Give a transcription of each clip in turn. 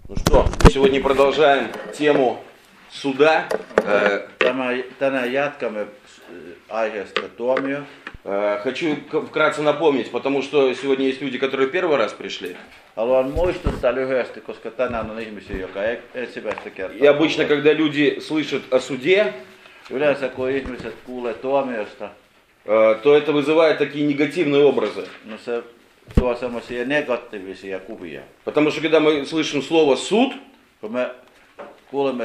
Ну что, сегодня продолжаем тему суда. Tänään jatkamme aiheesta tuomio. Хочу вкратце напомнить, потому что сегодня есть люди, которые первый раз пришли. Haluan muistuttaa lyhyesti, koska tänään on ihmisiä, jotka ensimmäistä kertaa. И обычно, когда люди слышат о суде, Yleensä kun ihmiset kuulee tuomiosta, то это вызывает такие негативные образы. no se tuo semmoisia negatiivisia kuvia. Потому что когда мы слышим слово «суд», Kun me kuulemme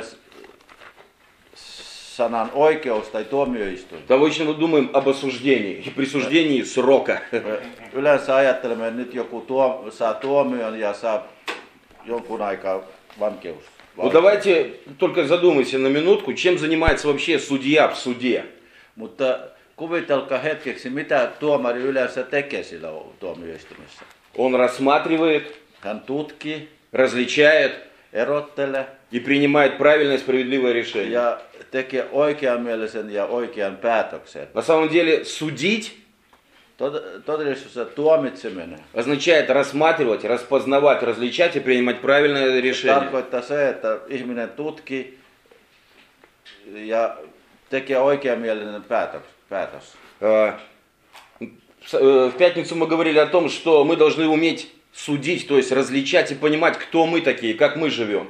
sanan oikeus tai tuomioistuin, то обычно мы думаем об осуждении и присуждении срока. me yleensä ajattelemme, että nyt joku saa tuomion ja saa jonkun aikaa vankeus. Ну давайте только задумайся на минутку, чем занимается вообще судья в суде. Mutta kuvitelkaa hetkeksi, mitä tuomari yleensä tekee sillä tuomioistuimessa. Он рассматривает, Hän tutkii, различает erottelee и принимает правильное и справедливое решение. ja tekee oikeanmielisen ja oikean päätöksen. На самом деле судить Todellisuudessa tuomitseminen означает рассматривать, распознавать, различать и принимать правильное решение. tarkoittaa se, että ihminen tutkii ja tekee oikeanmielinen päätös. В пятницу мы говорили о том, что мы должны уметь судить, то есть различать и понимать, кто мы такие, как мы живем.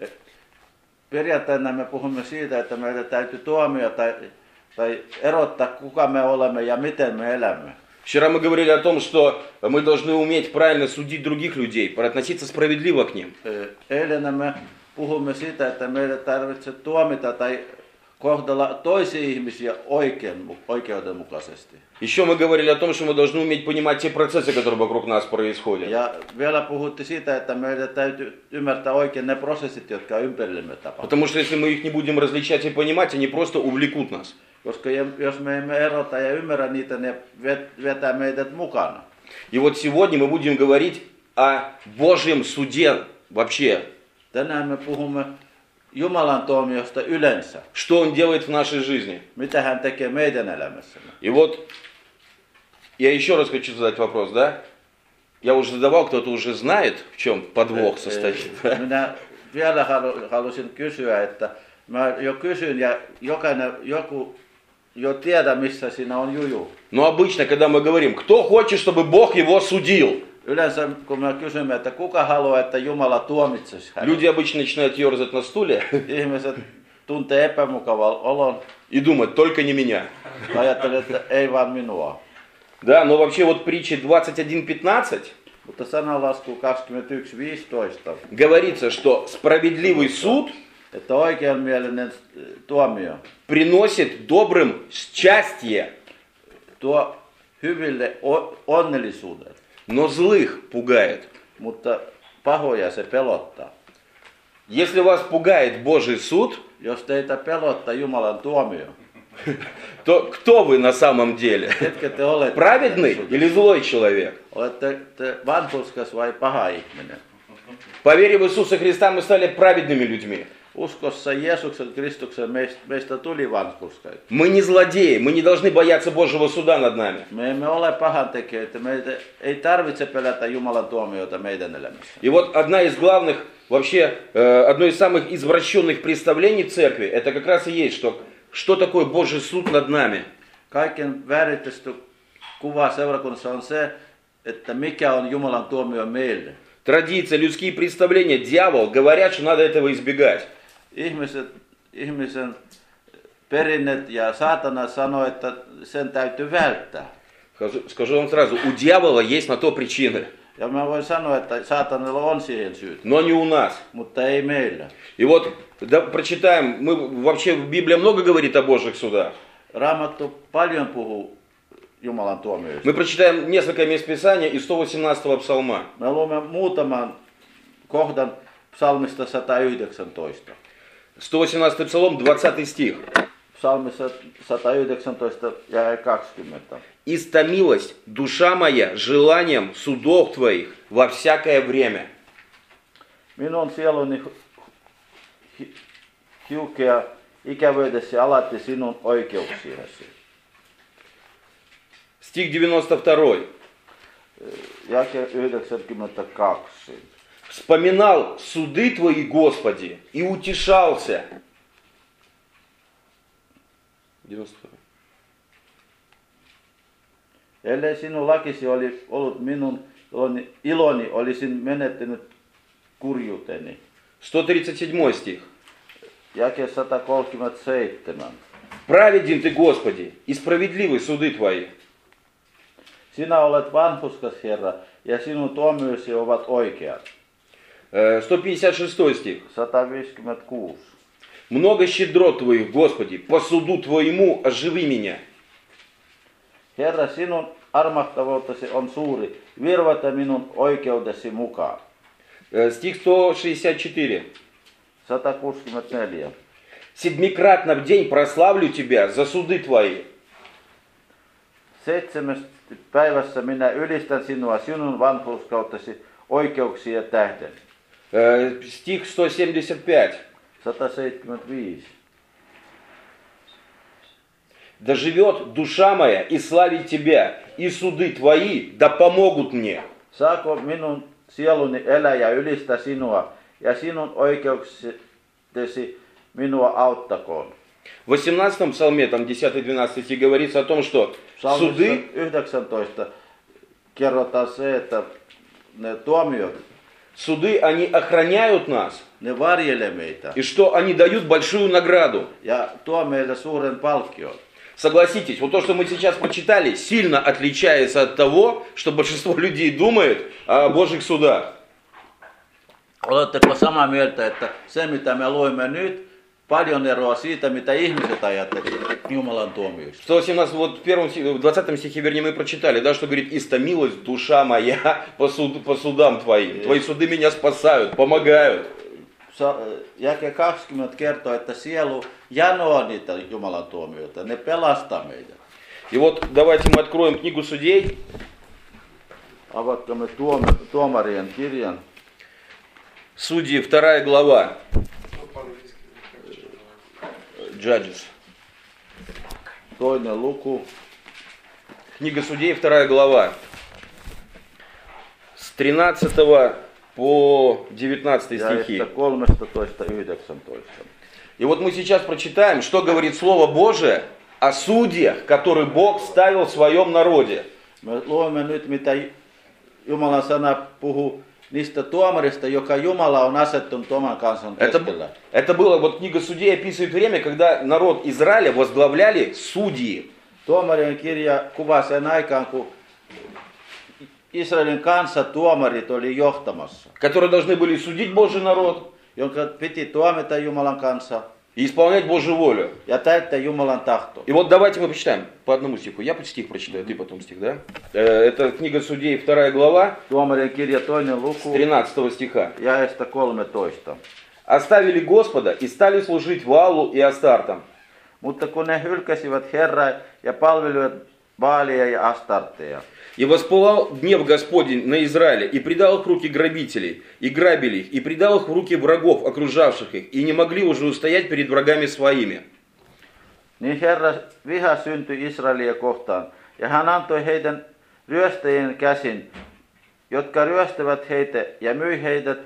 Perjantaina me puhumme siitä, että meidän täytyy tuomia tai erottaa, kuka me olemme ja miten me elämme. Вчера мы говорили о том, что мы должны уметь правильно судить других людей, относиться справедливо к ним. Eilen me puhumme siitä, että meidän tarvitsee tuomita tai kohdella toisia ihmisiä oikeudenmukaisesti. Еще мы говорили о том, что мы должны уметь понимать те процессы, которые вокруг нас происходят. Ja vielä puhuttiin siitä, että meidän täytyy ymmärtää oikein ne prosessit, jotka ympärillämme tapahtuvat. Потому что если мы их не будем различать и понимать, они просто увлекут нас. Koska jos me emme erota ja ymmärrä niitä, ne vetää meidät mukana. И вот сегодня мы будем говорить о Божьем суде вообще. Tänään me puhumme Jumalan tuomiosta yleensä. Что Он делает в нашей жизни. Mitä hän tekee meidän elämässämme. И вот я еще раз хочу задать вопрос, да? Я уже задавал, кто-то уже знает, в чем подвох состоит. Minä vielä halusin kysyä, että mä jo kysyin ja joku jo tiedä, missä siinä on juju. Но обычно, когда мы говорим, кто хочет, чтобы Бог его судил, Yleensä kun me kysymme, että kuka haluaa, että Jumala tuomitsisi hänet. люди обычно начинают ерзать на стуле Ihmiset tuntee epämukavan olon. и думают, только не меня. Ajattelee, että ei vaan minua. Да, но вообще вот притчи 21:15 Mutta sananlasku 21:15, говорится, что справедливый суд että oikeanmielinen tuomio приносит добрым счастье, tuo hyville onnellisuuden, но злых пугает. mutta pahoja se pelottaa. Если вас пугает Божий суд, Jos teitä pelottaa Jumalan tuomio, то кто вы на самом деле? ketkä te olette? Праведный или злой человек? Olette te vanhurskas vai paha ihminen? По вере в Иисуса Христа мы стали праведными людьми. Uskossa Jeesuksen Kristuksen meistä tuli vanhurskaita. Мы не злодеи, мы не должны бояться Божьего суда над нами. Me emme ole pahantekijöitä, meitä ei tarvitse pelätä Jumalan tuomiota meidän elämässä. И вот одна из главных, вообще, одно из самых извращенных представлений церкви, это как раз и есть, что такое Божий суд над нами. Kaiken vääritetty kuva seurakunnassa on se, että mikä on Jumalan tuomio meille. Традиция, людские представления, дьявол говорят, что надо этого избегать. Ihmisen perinnet ja saatana sanoo, että sen täytyy välttää. Скажу вам сразу, у дьявола есть на то причины, Ja mä voin sanoa, että saatanalla on siihen syyt, но не у нас. mutta ei meillä. И вот прочитаем, вообще Библия много говорит о Божьих судах. Raamattu paljon puhuu Jumalan tuomioista. Мы прочитаем несколько мест Писания из 118-го псалма. Me luomme muutaman kohdan psalmista 119. 118 псалом, 20 стих. Psalmissa 119 ja 20. «Истомилась душа моя желанием судов твоих во всякое время». Minun sieluni hiukea ikävöidessä alatti sinun oikeuksiasi. Стих 92. Jake 92. вспоминал суды Твои, Господи, и утешался. 92. Ellei sinun lakisi oli ollut minun iloni, olisin menettänyt kurjuuteni. 137 стих. Jake 137. Праведен Ты, Господи, и справедливы суды Твои. Sinä olet vanhurskas, Herra, ja sinun tuomiosi ovat oikeat. 156 стих. 156. Много щедрот Твоих, Господи, по суду Твоему оживи меня. Herra, sinun armahtavuutesi on suuri, virvata minun oikeudesi mukaan. Стих 164. 164. Седмикратно в день прославлю Тебя за суды Твои. 7. päivässä minä ylistän sinua sinun vanhurskautesi oikeuksia tähden. Стих 175. 175. Да живет душа моя и славит Тебя, и суды Твои да помогут мне. Saako minun sieluni elää ja ylistä sinua, ja sinun oikeuksesi minua auttakoon. В 18 псалме, там 10-12 стих говорится о том, что суды, 19 kerrotaan se, että ne tuomiot, суды, они охраняют нас, ne varjelee meitä и что они дают большую награду. ja tuo meille suuren palkkion. Согласитесь, вот то, что мы сейчас прочитали, сильно отличается от того, что большинство людей думает о Божьих судах. Oletteko samaa mieltä, että se mitä me luemme nyt, paljon eroa siitä, mitä ihmiset ajattelivat Jumalan tuomioista? 118, вот в 20 стихе, вернее, мы прочитали, да, что говорит, «Истомилась душа моя по судам Твоим». Твои суды меня спасают, помогают. Jake 20 kertoo, että sielu janoaa niitä Jumalan tuomioita, ne pelastaa meitä. И вот давайте мы откроем книгу Судей. Avatkaamme tuomarien kirjan. Судьи, 2 глава. Judges. 2. luku. Книга Судей, 2 глава. С 13 по 19 стихи. 13-19. И вот мы сейчас прочитаем, что говорит Слово Божие о судьях, которые Бог ставил в своем народе. Me luemme nyt, mitä Jumalan sana puhuu niistä tuomarista, joka Jumala on asettunut oman kansan keskellä. Это было, вот книга Судей описывает время, когда народ Израиля возглавляли судьи. Tuomarien kirja kuvaa sen aikaan, kun Israelin kansa tuomarit oli johtamassa, Которые должны были судить Божий народ jonka piti tuomita Jumalan kansa и исполнять Божью волю. ja täyttää Jumalan tahto. И вот давайте мы почитаем по одному стиху. Я стих прочитаю, ты потом стих, да? Это книга Судей, 2 глава, Tuomarien kirja 2. с luku, 13 стиха. jaesta 13. Оставили Господа и стали служить Ваалу и Астартам. Mutta kun ne hylkäsivät Herraa ja palvelivat Baalia ja Astarteja, И воспылал гнев Господень на Израиле, и предал их в руки грабителей, и грабили их, и предал их в руки врагов, окружавших их, и не могли уже устоять перед врагами своими. niin Herra viha syntyi Israelia kohtaan, ja hän antoi heidän ryöstäjien käsin, jotka ryöstävät heitä ja myi heidät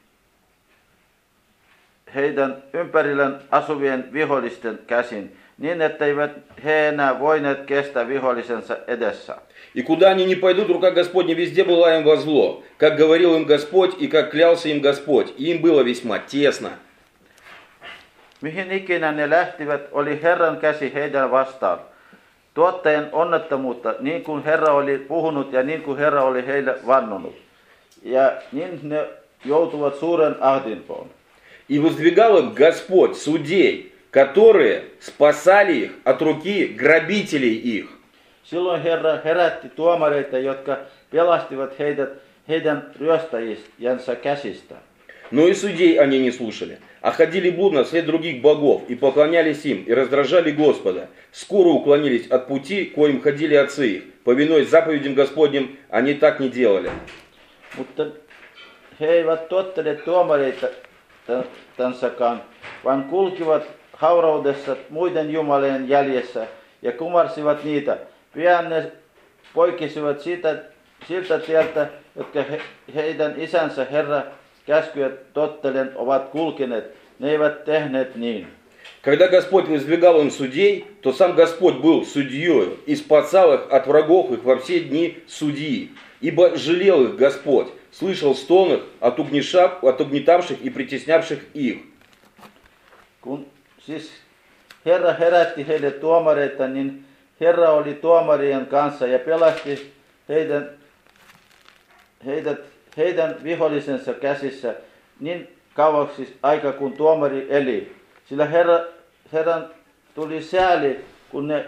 heidän ympärillään asuvien vihollisten käsin, niin etteivät he enää voineet kestää vihollisensa edessä. И куда они ни пойдут, рука Господня везде была им во зло, как говорил им Господь и как клялся им Господь, и им было весьма тесно. Mihin ikinä ne lähtivät, oli Herran käsi heidän vastaan, tuottaen onnettomuutta, niin kuin Herra oli puhunut ja niin kuin Herra oli heille vannonut. Ja niin ne joutuvat suuren ahdinkoon. И воздвигал им Господь судей, которые спасали их от руки грабителей их. Silloin Herra herätti tuomareita, jotka pelastivat heidät heidän ryöstäjiensä käsistä. Но и судей они не слушали, а ходили блудно вслед других богов, и поклонялись им, и раздражали Господа. Скоро уклонились от пути, коим ходили отцы их. Повинуясь заповедям Господним, они так не делали. Mutta he eivät tottele tuomareitansakaan, vaan kulkivat hauraudessa muiden jumalien jäljessä ja kumarsivat niitä. Pian ne poikisivat siltä tieltä, jotka heidän isänsä Herra käskyjä tottelen ovat kulkeneet, ne eivät tehneet niin. Когда Господь воздвигал им судей, то сам Господь был судьей и спасал их от врагов их во все дни судьи. Ибо жалел их Господь, слышал стон их от угнетавших и притеснявших их. Kun siis Herra herätti heille tuomareita, niin Herra oli tuomarien kanssa ja pelasti heidän vihollisensa käsissä niin kauaksi aika kun tuomari eli. Sillä Herran tuli sääli, kun ne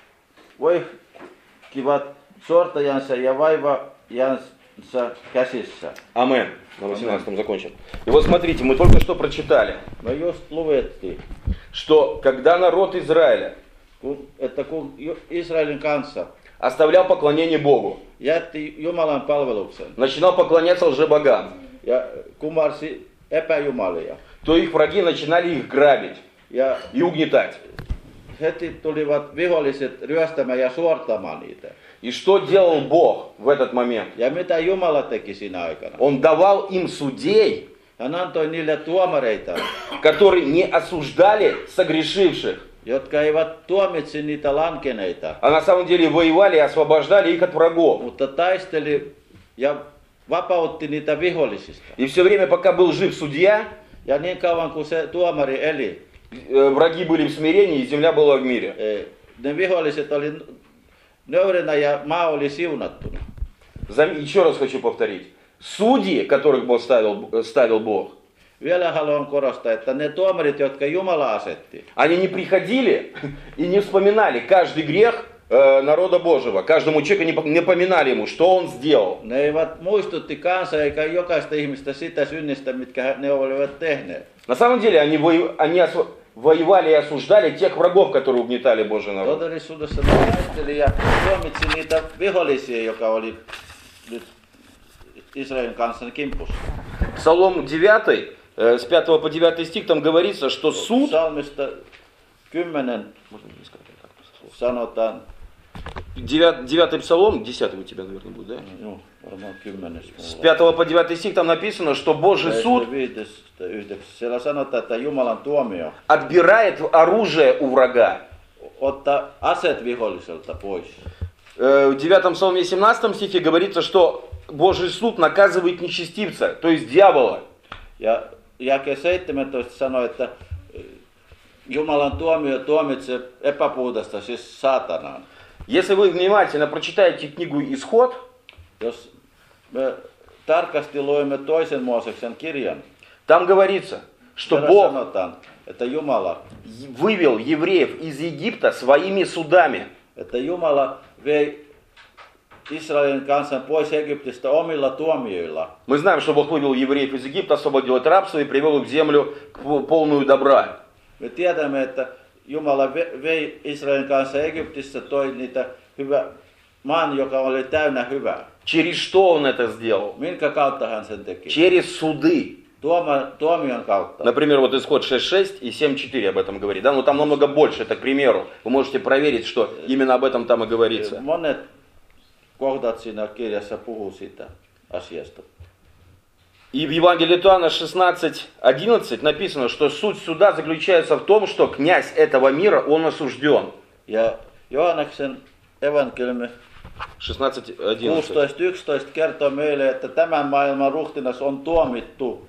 voihkivat sortajansa ja vaivajansa käsissä. Амен. На 18 закончим. И вот смотрите, мы только что прочитали, Me just luettiin, что когда народ Израиля että kun Israelin kanssa оставлял поклонение Богу, jätti Jumalan palveluksen начинал поклоняться лжебогам, ja kumarsi epäjumalia, то их враги начинали их грабить ja и угнетать. heti tulivat viholliset ryöstämään ja suortamaan niitä. И что делал Бог в этот момент? Ja mitä Jumala teki siinä aikana? Он давал им судей, Hän antoi niille tuomareita, которые не осуждали согрешивших, jotka eivät tuomitsi niitä lankeneita, а на самом деле воевали и освобождали их от врагов. mutta taisteli ja vapautti niitä vihollisista. И все время, пока был жив судья, Ja niin kauan kuin se tuomari eli, враги были в смирении, и земля была в мире. ne viholliset oli nöyränä ja maa oli siunattuna. Еще раз хочу повторить. Судьи, которых Бог ставил Бог, Vielä haluan korostaa, että ne tuomarit, jotka Jumala asetti, они не приходили и не вспоминали каждый грех народа Божьего. Каждому человеку не напоминали ему, что он сделал. ne eivät muistutti kansaa eikä jokaista ihmistä sitä synnistä, mitkä ne olivat tehneet. На самом деле они воевали и осуждали тех врагов, которые угнетали Божий народ. Todellisuudessa ne taisteli ja tuomitsi niitä vihollisia, joka oli nyt Israelin kanssa kimpussa. Псалом 9, с 5 по 9 стих, там говорится, что суд... Psalmista 10 sanotaan, 9 псалом, 10 у тебя, наверное, будет, да? no, varmaan 10. С 5 по 9 стих там написано, что Божий суд 5-9. Siellä sanotaan, että Jumalan tuomio отбирает оружие у врага. ottaa aseet viholliselta pois. В 9 псалме 17 стихе говорится, что Божий суд наказывает нечестивца, то есть дьявола. Ja jake 17 sanoo, että Jumalan tuomio tuomitsee epäpuhdasta, siis saatanaan. Если вы внимательно прочитаете книгу «Исход», Jos me tarkasti luemme toisen Mooseksen kirjan, там говорится, что siellä Бог sanotaan, että Jumala, вывел евреев из Египта своими судами. että Jumala vei Israelin kansan pois Egyptistä omilla tuomioilla. Мы знаем, что Бог вывел евреев из Египта, освободил от рабства и привел их в землю полную добра. Me tiedämme, että Jumala vei Israelin kanssa Egyptissä, toi niitä maan, joka oli täynnä hyvää. Через что Он это сделал? Minkä kautta hän sen teki? Через суды. Tuomion kautta. Например, вот Исход 6.6 и 7.4 об этом говорит. Да, но там намного больше, это к примеру. Вы можете проверить, что именно об этом там и говорится. Monet kohdat siinä kirjassa puhuu sitä asiasta. И в Евангелии от Иоанна 16.11 написано, что суть суда заключается в том, что князь этого мира, он осужден. Ja Johanneksen evankeliumi 16.11. 16.11 kertoo meille, että tämän maailman ruhtinas on tuomittu.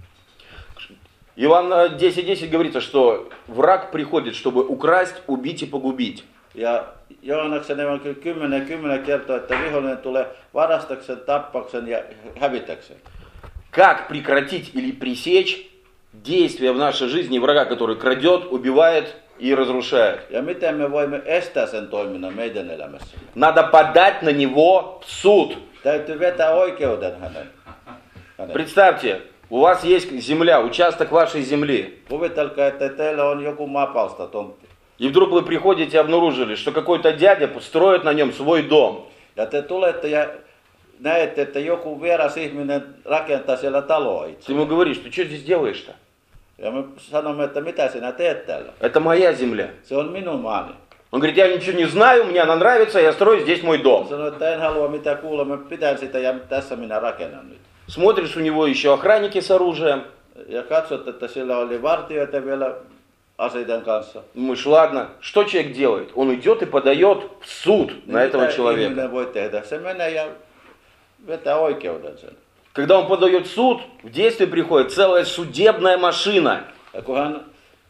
Иоанн 10.10 говорится, что враг приходит, чтобы украсть, убить и погубить. Ja Johanneksen evankeliumi 10.10 kertoo, että vihollinen tulee varastaksen, tappaksen ja hävitäksen. Как прекратить или пресечь действия в нашей жизни врага, который крадет, убивает и разрушает? Ja miten me voimme estää sen toiminnan meidän elämässä? Надо подать на него в суд. Täytyy vetää oikeuden hänen. Представьте, у вас есть земля, участок вашей земли. Kuvitelkaa, että teillä on joku maapalsta tontti. И вдруг вы приходите и обнаружили, что какой-то дядя строит на нем свой дом. Ja te tulette ja näette, että joku vieras ihminen rakentaa siellä taloa itse. Ты ему говоришь, ты что здесь делаешь-то? Ja me sanomme, että mitä sinä teet täällä? Это моя земля. Se on minun maani. Он говорит, я ничего не знаю, мне она нравится, я строю здесь мой дом. Sanoin, että en halua mitään kuulla, mä pidän sitä ja tässä minä rakennan nyt. Смотришь, у него еще охранники с оружием. Ja katsot, että sillä oli vartijoita vielä aseiden kanssa. Думаешь, ладно, что человек делает? Он идет и подает в суд на этого человека. Ihminen voi tehdä? Se menee ja vetää oikeuden sen. Когда он подает в суд, в действие приходит целая судебная машина. Ja kun hän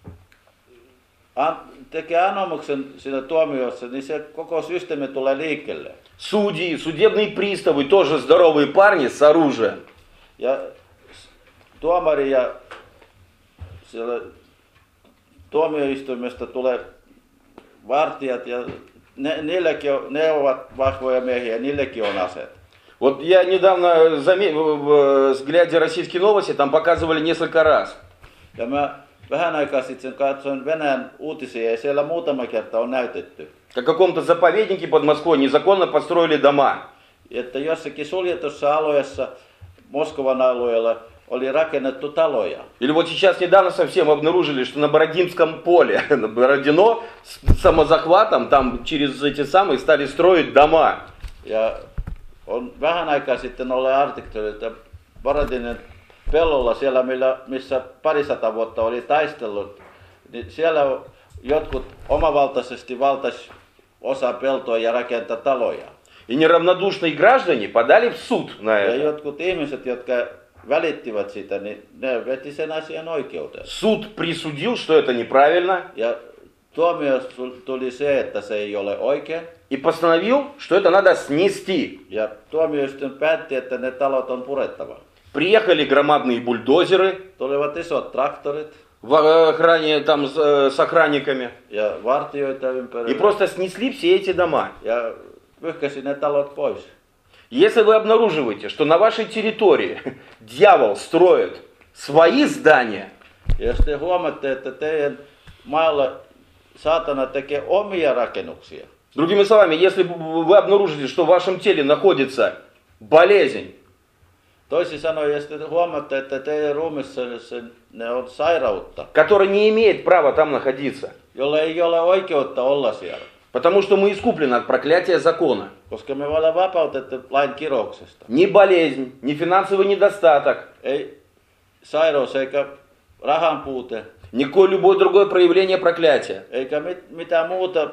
tekee anomuksen siinä tuomiossa, niin se koko systeemi tulee liikkeelle. Судьи, судебные приставы, тоже здоровые парни с оружием. Ja tuomari ja siellä tuomioistuimesta tulee vartijat ja ne ovat vahvoja miehiä, niillekin on aseet. Вот я недавно, глядя российские новости, там показывали несколько раз. Ja mä vähän aikaa sitten katsoin Venäjän uutisia ja siellä muutama kerta on näytetty. Как в каком-то заповеднике под Москвой незаконно построили дома. Että jossakin suljetussa alueessa Moskovan alueella oli rakennettu taloja. Или вот сейчас недавно совсем обнаружили, что на Бородинском поле, на Бородино, с самозахватом, там через эти самые стали строить дома. Ja on vähän aikaa sitten ollut artikkeli, että Borodinin pellolla siellä, missä parisata vuotta oli taistellut, niin siellä jotkut omavaltaisesti valtaisi osa peltoa ja rakentaa taloja. И неравнодушные граждане подали в суд на Ja это. jotkut ihmiset, jotka välittivät sitä, niin ne veti sen asian oikeuteen. Суд присудил, что это неправильно, Ja tuomio tuli se, että se ei ole oikein. и постановил, что это надо снести. Ja tuomioistuin päätti, että ne talot on purettava. Приехали громадные бульдозеры Tulivat isot traktorit в охране, там, с охранниками, ja vartijoita и ympärillä. просто снесли все эти дома. Ja pyyhkäsi ne talot pois. Если вы обнаруживаете, что на вашей территории дьявол строит свои здания, Ja jos te huomaatte, että teidän maalla saatana tekee omia rakennuksia. другими словами, если вы обнаружите, что в вашем теле находится болезнь, Toisin sanoen, jos te huomaatte, että teidän ruumissa ne on sairautta, которая не имеет права там находиться, jolla ei ole oikeutta olla siellä. потому что мы искуплены от проклятия закона. Koska me ollaan vapautettu lain kirouksesta. Ни болезнь, ни финансовый недостаток, Ei sairaus eikä rahan puute, никакое любое другое проявление проклятия eikä mitään muuta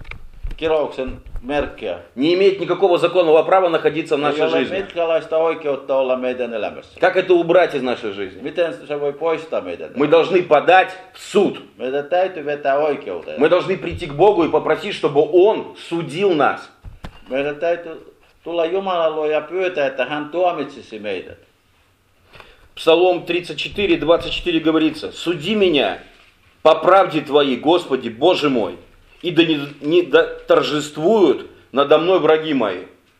kirouksen merkkiä. не имеет никакого законного права находиться в Ei нашей ole жизни. mitkälaista oikeutta olla meidän elämässä. Как это убрать из нашей жизни? Miten se voi poistaa meidän? Мы должны подать в суд. Meidän täytyy vetää oikeuteen. Мы должны прийти к Богу и попросить, чтобы Он судил нас. Meidän täytyy tulla Jumalan luo ja pyytää, että hän tuomitsisi meidät. Псалом 34:24 говорится: «Суди меня по правде Твоей, Господи, Боже мой, и да не торжествуют надо мной враги мои».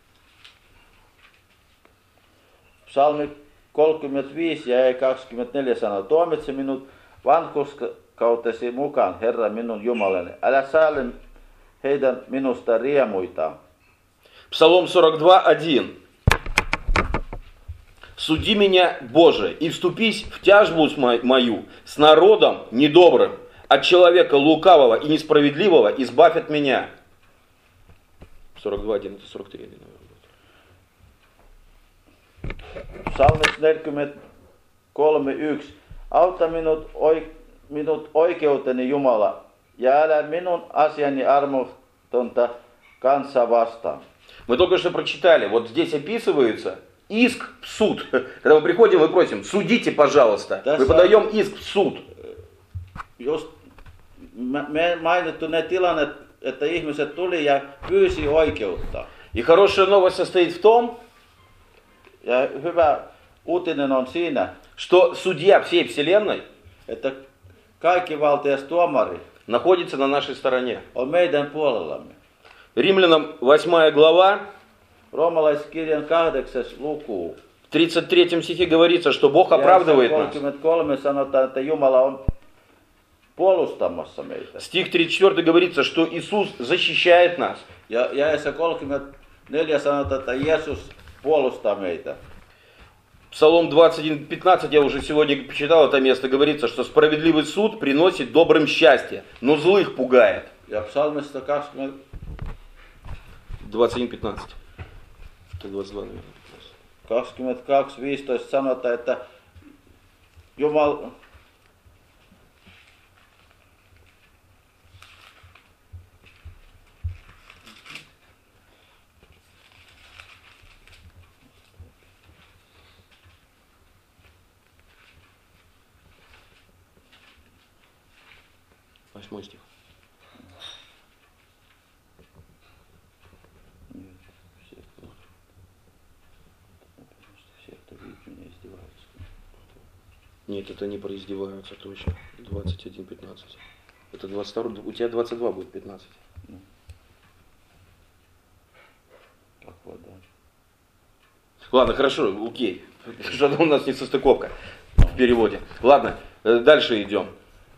Psalmi 35 ja 24 sanoo, tuomitse minut vanhurskautesi mukaan, Herra minun Jumalani. Älä sääli heidän minusta riemuitaan. Псалом 42:1. «Суди меня, Боже, и вступись в тяжбу мою с народом недобрым, от человека лукавого и несправедливого избавь от меня». 42:1, это 43, наверное. Psalmis 43:1. Auta minut oikeuteni Jumala, ja älä minun asiani armotonta kansaa vastaan. Мы только что прочитали, вот здесь описывается иск в суд. Когда мы приходим и просим: судите, пожалуйста. Мы подаем иск в суд. Just me mainittu ne tilanne, että ihmiset tuli ja pyysi oikeutta. И хорошая новость состоит в том, Ja hyvä uutinen on siinä, что судья всей вселенной että kaikkivaltias tuomari находится на нашей стороне. on meidän puolellamme. Римлянам 8 глава, Roomalaiskirjan 8. luku. в 33 стихе говорится, что Бог оправдывает нас. 33 sanotaan, että Jumala on puolustamassa meitä. Стих 34 говорится, что Иисус защищает нас. Ja jaeessa 34 sanotaan, että Jeesus puolustaa meitä. Псалом 21:15, я уже сегодня почитал это место, говорится, что справедливый суд приносит добрым счастье, но злых пугает. Ja psalmista 20. 21:15. Это 22, наверное. 22.15 sanotaan, että Jumala... Восьмой стих. Нет, это не про издеваются точно. 21:15. Это 22, у тебя 22 будет 15. Ладно, хорошо, окей. Что-то у нас не состыковка в переводе. Ладно, дальше идем.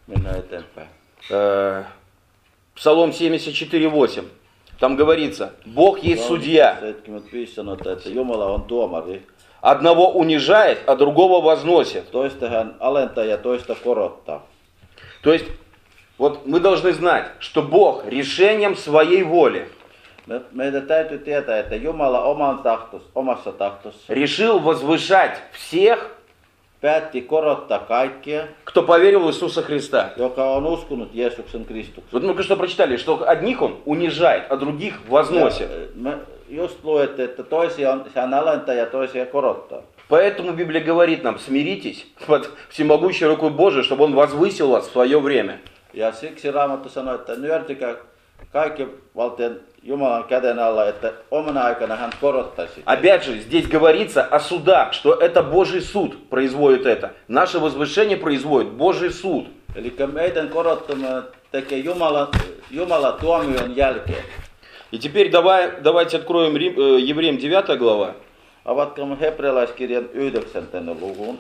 Псалом 74:8. Там говорится, Бог есть судья. 75 sanotaan, että Jumala on tuomari. Одного унижает, а другого возносит. Toista hän alentaa ja toista korottaa. То есть, вот мы должны знать, что Бог решением своей воли Meidän täytyy tietää, että Jumala omassa tahtossa решил возвышать всех, päätti korottaa kaikkia, кто поверил в Иисуса Христа. joka on uskonut Jeesuksen Kristuksen. Вот мы только что прочитали, что одних Он унижает, а других возносит. Me just luette, että toisia hän alentaa ja toisia korottaa. Поэтому Библия говорит нам, смиритесь под всемогущей рукой Божией, чтобы Он возвысил вас в свое время. Ja siksi Raamattu sanoo, että nyörtykää kaikki valtion Jumalan käden alla, että omana aikana hän korottaisi. Опять же, здесь говорится о судах, что это Божий суд производит это. Наше возвышение производит Божий суд. Eli meidän korottaminen tekee Jumala tuomion jälkeen. И теперь давайте откроем Евреям 9 глава. Avatkaamme hebrealaiskirjan 9. luvun.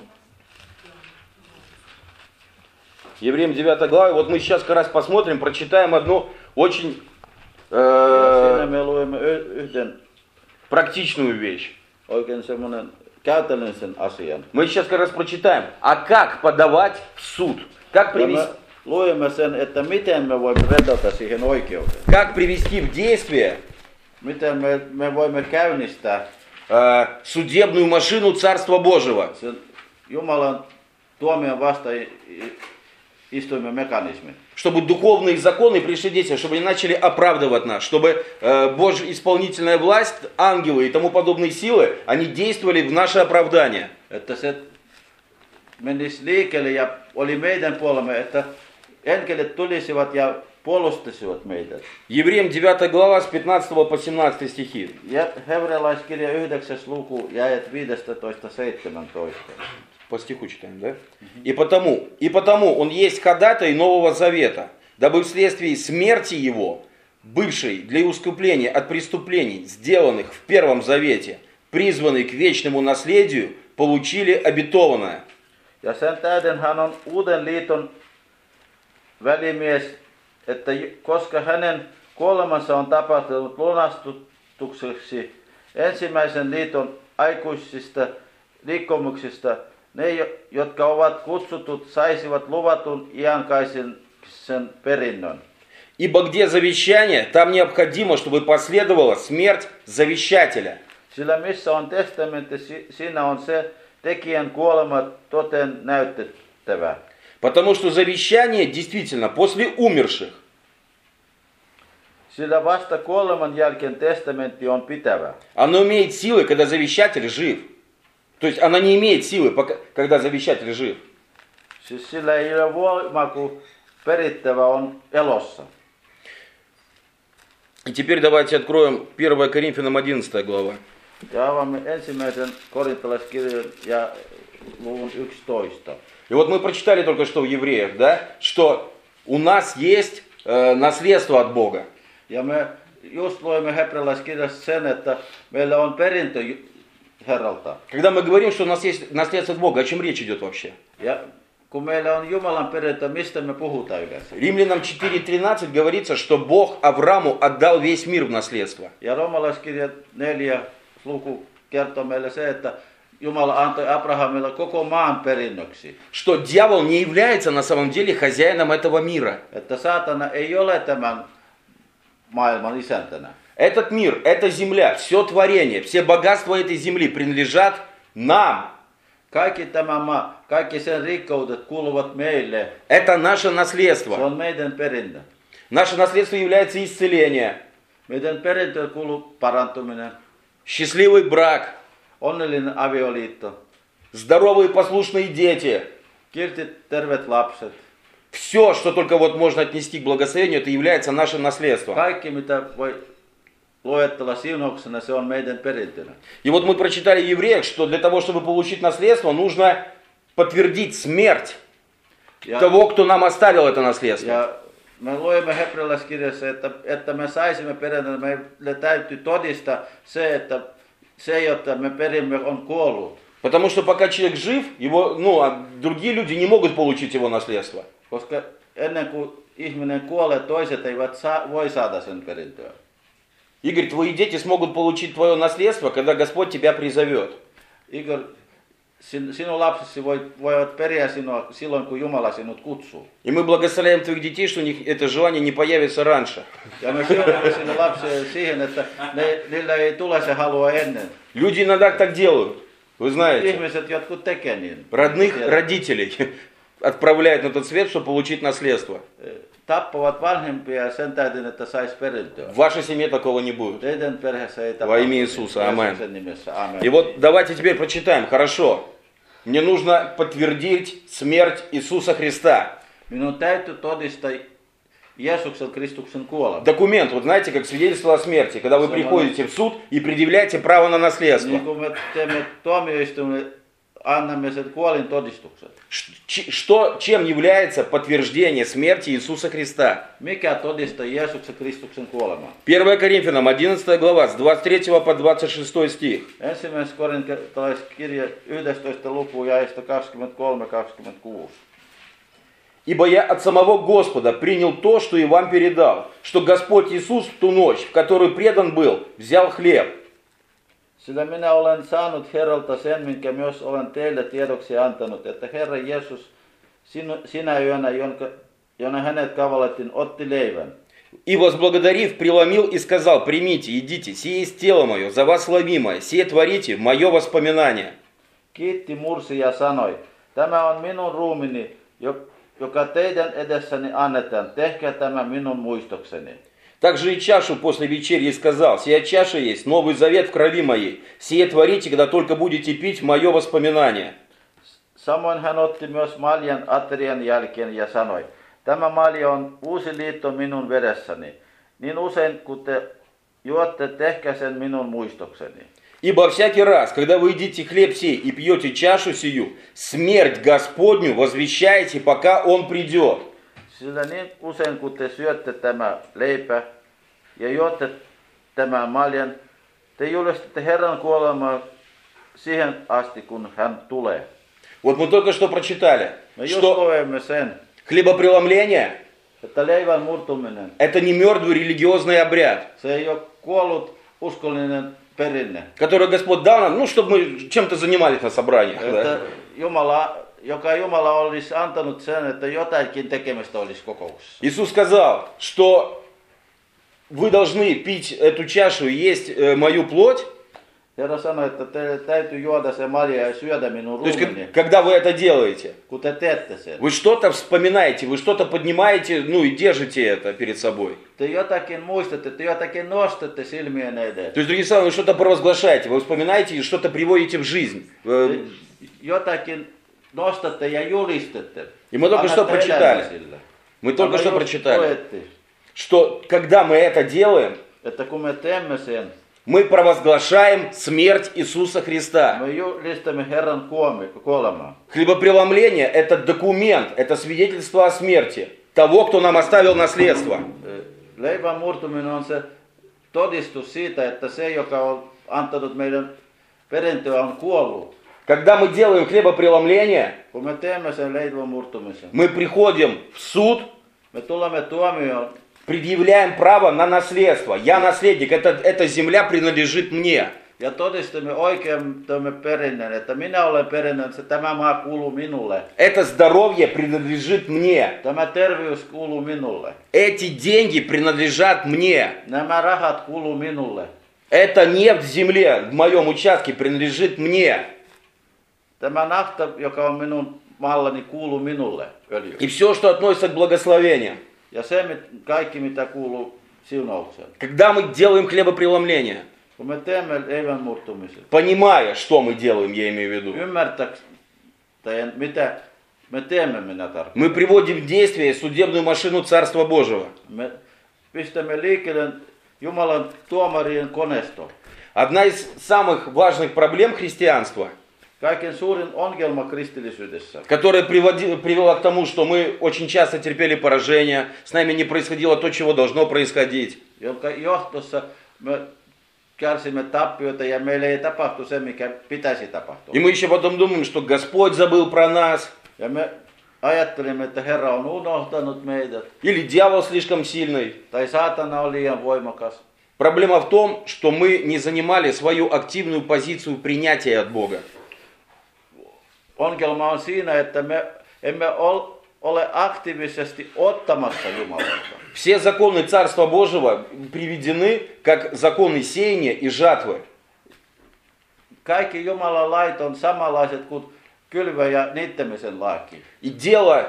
Евреям 9 глава. Вот мы сейчас как раз посмотрим, прочитаем одну очень Siinä me luemme yhden практичную вещь. oikein semmoinen käytännöllisen asian. Мы сейчас как раз прочитаем, а как подавать в суд? Как Ja me привести, luemme sen, että miten me voimme vedota siihen oikeuteen. как привести в действие Miten me voimme käynnistää судебную машину Царства Божьего. sen Jumalan tuomion vastaistuimen mekanismin. Чтобы духовные законы пришли в действие, чтобы они начали оправдывать нас, чтобы Божья исполнительная власть, ангелы и тому подобные силы, они действовали в наше оправдание. Että se menisi liikkeelle ja oli meidän puolemme, että enkelit tulisivat ja puolustaisivat meitä. Евреям 9 глава с 15 по 17 стихи. Ja hebrealaiskirja 9. luku jaet 15-17. По стиху читаем, да? И потому он есть ходатай Нового Завета, дабы вследствие смерти его, бывшей для искупления от преступлений, сделанных в Первом Завете, призванные к вечному наследию, получили обетованное. Ja sen tähden hän on uuden liiton välimies, että koska hänen kuolemansa on tapahtunut lunastutukseksi ensimmäisen liiton aikuisista rikkomuksista, ne, jotka ovat kutsutut, saisivat luvatun iankaisen perinnön. Ибо где завещание, там необходимо, чтобы последовала смерть завещателя. Sillä missä on testamentti, siinä on se tekijän kuolema toteen näytettävä. Потому что завещание действительно после умерших. Sillä vasta kuoleman jälkeen testamentti on pitävä. Оно имеет силы, когда завещатель жив. То есть она не имеет силы, когда завещатель жив. Siis sillä ei ole voimaa, kun perittävä on elossa. И теперь давайте откроем 1 Коринфянам 11 глава. Ja avaamme ensimmäisen korintolaiskirjan ja luvun 11. И вот мы прочитали только что в Евреях, да, что у нас есть наследство от Бога. Ja me just luemme hebrealaiskirjassa sen, että meillä on perintö Herralta. Когда мы говорим, что у нас есть наследство от Бога, о чем речь идет вообще? Ja kun meillä on Jumalan perintö, mistä me puhutaan yleensä? Римлянам 4:13 говорится, что Бог Аврааму отдал весь мир в наследство. Ja roomalaiskirja 4 luku kertoo meille se, että Jumala antoi Abrahamille koko maan perinnöksi. Что дьявол не является на самом деле хозяином этого мира. Että saatana ei ole tämän maailman isäntänä. Этот мир, эта земля, все творение, все богатства этой земли принадлежат нам. Kaikki tämä maa, kaikki sen rikkaudet kuuluvat meille. Это наше Se наследство. on meidän perintö. Наше наследство является исцеление, Meidän perintöön kuuluu parantuminen, счастливый брак, onnellinen avioliitto, здоровые послушные дети. kiltit, terveet lapset. Все, что только вот можно отнести к благословению, это является нашим наследством. Kaikki, mitä voi luettella siunauksena, se on meidän perintönä. И вот мы прочитали в Евреях, что для того, чтобы получить наследство, нужно подтвердить смерть того, кто нам оставил это наследство. Ja me luemme hebrealaiskirjassa, että me saisimme perintönä, meille täytyy todistaa se, että se, jota me perimme, on kuollut. Потому что пока человек жив, другие люди не могут получить его наследство. Koska ennen kuin ihminen kuolee, toiset eivät voi saada sen perintöä. Игорь, твои дети смогут получить твое наследство, когда Господь тебя призовет. Igor, sinun lapsesi voivat periä sinua silloin, kun Jumala sinut kutsuu. И мы благословляем твоих детей, что у них это желание не появится раньше. Ja me siunaamme sinun lapsia siihen, että niillä ei tule se halua ennen. Люди иногда так делают, вы знаете. Ihmiset jotkut tekee niin. Родных родителей отправляют на тот свет, чтобы получить наследство. Tappavat vanhempia sen täytyy, että sais perintöä. В вашей семье такого не будет. Teidän perheessä ei Во имя Иисуса, аминь. Jeesuksen nimessä, amen. И вот давайте теперь прочитаем, хорошо. Мне нужно подтвердить смерть Иисуса Христа. Minun täytyy todistaa Jeesuksen Kristuksen kuolema. Документ, вот знаете, как свидетельство о смерти, когда вы приходите в суд и предъявляете право на наследство. Niin kuin me teemme tuomioistuimen, annamme sen kuolin todistuksen. Чем является подтверждение смерти Иисуса Христа? Mikä todistaa Jeesuksen Kristuksen kuolemaa? 1 Коринфянам 11 глава, с 23 по 26 стих. Ensimmäisessä korintalaiskirja 11. luku jaesta 23-26. «Ибо я от самого Господа принял то, что и вам передал, что Господь Иисус в ту ночь, в которую предан был, взял хлеб. Sillä minä olen saanut Herralta sen, minkä myös olen teille tiedoksi antanut, että Herra Jeesus sinä yönä, jona hänet kavallettiin, otti leivän. И, возблагодарив, преломил и сказал: примите, едите, сие есть тело мое, за вас ломимое, сие творите в мое воспоминание». Kiitti, mursi ja sanoi, tämä on minun ruumini, joka teidän edessäni annetaan, tehkää tämä minun muistokseni. Также и чашу после вечерья сказал: «Сия чаша есть новый завет в крови моей, сие творите, когда только будете пить в мое воспоминание». Samoin hän otti myös maljan aterian jälkeen ja sanoi, tämä malja on uusi liitto minun veressäni. Niin usein kun te juotte, tehkää sen minun muistokseni. Ибо всякий раз, когда вы едите хлеб сей и пьете чашу сию, смерть Господню возвещаете, пока Он придет. Sillä niin usein kun te syötte tämä leipä ja juotte tämän maljan, te julistatte Herran kuolemaa siihen asti, kun hän tulee. Вот мы только что прочитали, Me just что luemme sen, хлебопреломление että leivän murtuminen, это не mертвый религиозный обряд, se ei ole kuollut uskollinen perinne. который Господь дал нам, чтобы мы чем-то занимались на собраниях. Että Jumala olisi antanut sen, että jotakin tekemistä olisi kokouksessa. Иисус сказал, что вы должны пить эту чашу и есть мою плоть. Herra sanoi, että teille täytyy juoda se malja ja syödä minun То есть, ruumini, когда вы это делаете, kun te teette sen. вы что-то вспоминаете, вы что-то поднимаете, и держите это перед собой. Te jotakin muistatte, te jotakin nostatte silmien edeen. То есть, другими словами, вы что-то провозглашаете, вы вспоминаете и что-то приводите в жизнь. Te jotakin nostatte ja julistatte. И мы только что Annatte прочитали, elämä sille. мы только что Just прочитали, luettiin, что когда мы это делаем, että kun me teemme sen, мы провозглашаем смерть Иисуса Христа. me julistamme Herran kuolemaa. Хлебопреломление – это документ, это свидетельство о смерти того, кто нам оставил наследство. Leivän murtuminen on se todistus siitä, että se, joka on antanut meidän perintöä, on kuollut. Когда мы делаем хлебопреломление, Kun me teemme sen leivän murtumisen, мы приходим в суд, me tulemme tuomioon, предъявляем право на наследство. Я наследник, эта земля принадлежит мне. ja todistimme oikeamme perinnön, että minä olen perinnön, että tämä maa kuuluu minulle. Это здоровье принадлежит мне. Tämä terveys kuuluu minulle. Эти деньги принадлежат мне. Nämä rahat kuuluu minulle. Эта нефть в земле, в моем участке, принадлежит мне. Tämä nafta, joka on minun maallani, kuuluu minulle, öljy. И все, что относится к благословениям. Ja se kaikki, mitä kuuluu siunaukseen. Когда мы делаем хлебопреломление, Kun me teemme leivän murtumisen, понимая, что мы делаем, я имею в виду, ymmärtäen, mitä me teemme, minä tarkoitan. мы приводим в действие судебную машину Царства Божьего. Me pistämme liikkeelle Jumalan tuomarien koneisto. Одна из самых важных проблем христианства, Kaiken suurin ongelma kristillisyydessä, которая привела к тому, что мы очень часто терпели поражение, с нами не происходило то, чего должно происходить. jonka johtossa me kärsimme tappioita ja meille ei tapahtu se, mikä pitäisi tapahtua. И мы еще потом думаем, что Господь забыл про нас, Ja me ajattelimme, että Herra on unohtanut meidät, или дьявол слишком сильный. tai saatana on liian voimakas. Проблема в том, что мы не занимали свою активную позицию принятия от Бога. Ongelma on siinä, että me emme ole aktiivisesti ottamassa Jumalalta. Все законы Царства Божьего приведены как законы сеяния и жатвы. Kaikki Jumalan lait on samanlaiset kuin kylvö- ja niittämisen laki. И дело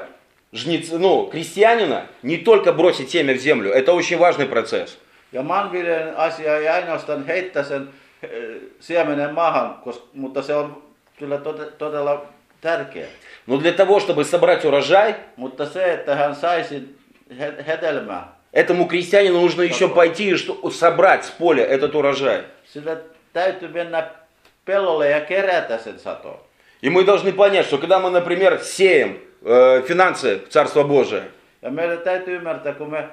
крестьянина не только бросить семя в землю, это очень важный процесс. Ja maanviljelijän asia ei ainoastaan heittää sen siemenen maahan, mutta se on kyllä todella tärkeä. Но для того, чтобы собрать урожай, Mutta se, että hän saisi hedelmää, этому крестьянину нужно еще пойти и собрать с поля этот урожай. sillä täytyy mennä pellolle ja kerätä sen sato. И мы должны понять, что когда мы, например, сеем финансы в Царство Божие, Ja meidän täytyy ymmärtää, kun me